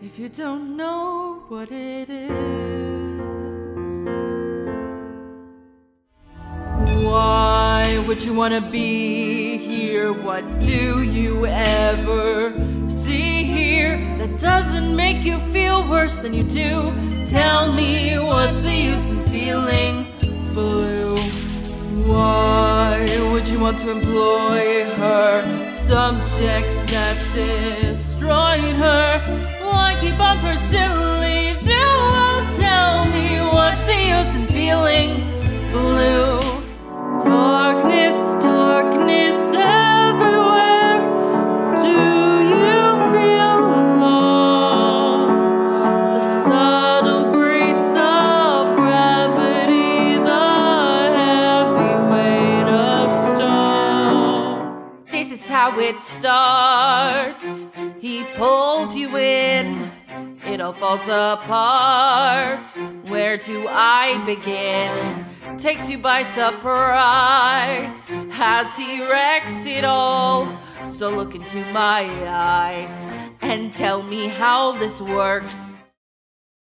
if you don't know what it is. Why would you wanna be here? What do you ever see here that doesn't make you feel worse than you do? Tell me, what's the use in feeling blue? Why would you want to employ her? Subjects that destroyed her. Why keep on pursuing? You won't tell me, what's the use in feeling blue? Darkness, darkness everywhere. Do you feel alone? The subtle grace of gravity, the heavy weight of stone. This is how it starts. He pulls you in, it all falls apart. Where do I begin? Takes you by surprise as he wrecks it all. So look into my eyes and tell me how this works.